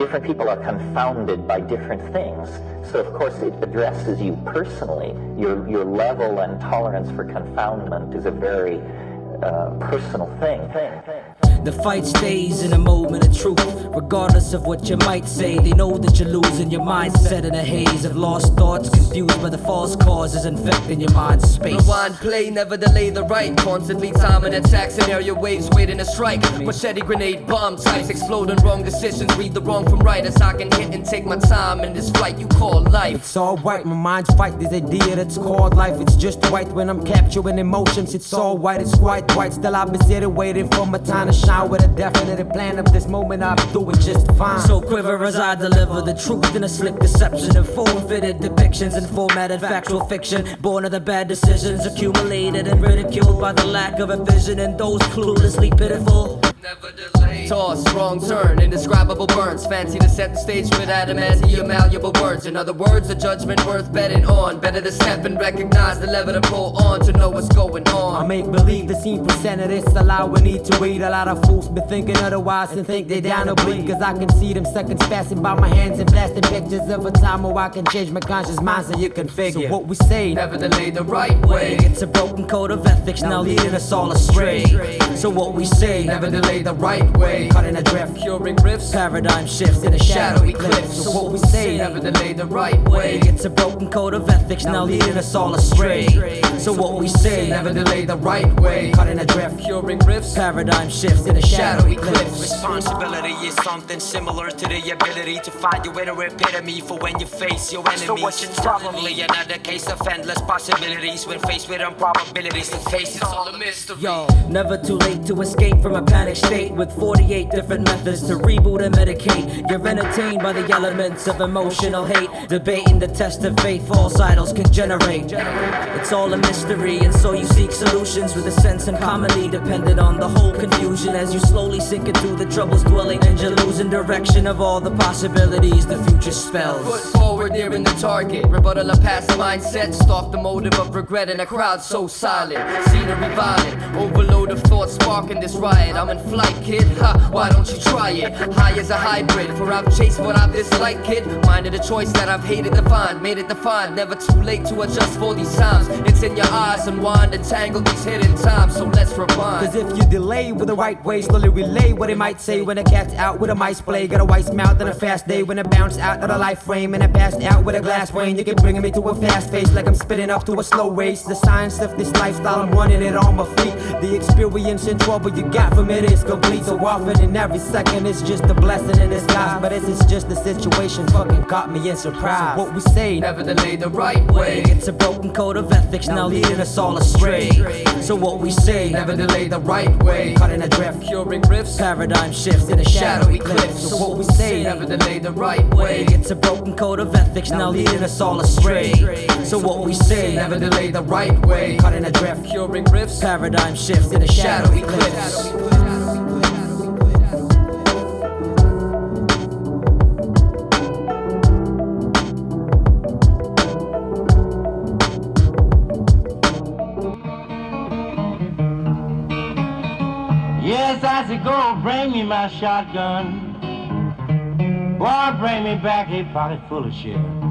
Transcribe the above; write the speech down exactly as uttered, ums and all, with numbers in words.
Different people are confounded by different things. So, of course, it addresses you personally. Your, your level and tolerance for confoundment is a very uh, personal thing. thing, thing. The fight stays in a moment of truth, regardless of what you might say. They know that you're losing your mindset in a haze of lost thoughts, confused by the false causes infecting your mind space. Rewind, play, never delay the right. Constantly timing attack, scenario waves waiting to strike. Machete, grenade, bomb types exploding. Wrong decisions, read the wrong from right. As I can hit and take my time in this flight you call life. It's alright, my mind's fight this idea that's called life. It's just right when I'm capturing emotions. It's all white, it's quite white. Still I've been sitting waiting for my time to shine. With a definite plan of this moment, I'll do it just fine. So quiver as I deliver the truth in a slick deception of form-fitted depictions and formatted factual fiction. Born of the bad decisions accumulated and ridiculed by the lack of a vision and those cluelessly pitiful. Never delay. Toss, wrong turn, indescribable burns. Fancy to set the stage with adamantium malleable words. In other words, a judgment worth betting on. Better to step and recognize the lever to pull on to know what's going on. I make believe the scene presented is allowing me to read. A lot of fools be thinking otherwise and think they down to bleed. Cause I can see them seconds passing by my hands and blasting pictures of a time where I can change my conscious mind so you can figure. So what we say, never delay the right way. It's a broken code of ethics now leading us all astray. So what we say, never delay the right way. Cutting a drift, curing rifts, paradigm shifts in a shadow eclipse. So what we say, never delay the right way. It's a broken code of ethics now leading us all astray. So what we say, never delay the right way. Cutting a drift, curing rifts, paradigm shifts in a shadow eclipse. Responsibility is something similar to the ability to find your inner epitome for when you face your enemies. So what's probably another case of endless possibilities when faced with improbabilities. The face is all a mystery. Yo, never too late to escape from a panic state with forty-eight different methods to reboot and medicate. You're entertained by the elements of emotional hate, debating the test of faith false idols can generate. It's all a mystery, and so you seek solutions with a sense and commonly dependent on the whole confusion as you slowly sink into the troubles dwelling and you're losing direction of all the possibilities the future spells. Foot forward nearing the target, rebuttal a past mindset, stalk the motive of regret in a crowd so silent. Scenery violent, overload of thoughts sparking this riot. I'm in flight, kid, ha, why don't you try it? High as a hybrid, for I've chased what I've disliked, kid. Minded a choice that I've hated to find, made it defined. Never too late to adjust for these times. It's in your eyes, unwind and tangle these hidden times, so let's rewind. Cause if you delay with the right way, slowly relay what it might say when a cat's out with a mice play. Got a white mouth on a fast day when it bounced out of the life frame and I passed out with a glass brain. You can bring me to a fast pace like I'm spitting up to a slow race. The science of this lifestyle, I'm running it on my feet. The experience and trouble you got from it is complete. So often in every second it's just a blessing in disguise. But this is just the situation fucking caught me in surprise. So what we say, never delay the right way. It's a broken code of ethics now leading us all astray. So what we say, never delay the right way. Cutting a drift, curing rifts, paradigm shifts in a shadow eclipse. So what we say, never delay the right way. It's a broken code of ethics now leading us all astray. So what we say, never delay the right way. Cutting a drift, curing rifts, paradigm shifts in a shadow eclipse. Yes, I said, go bring me my shotgun. Boy, bring me back a pocket full of shit.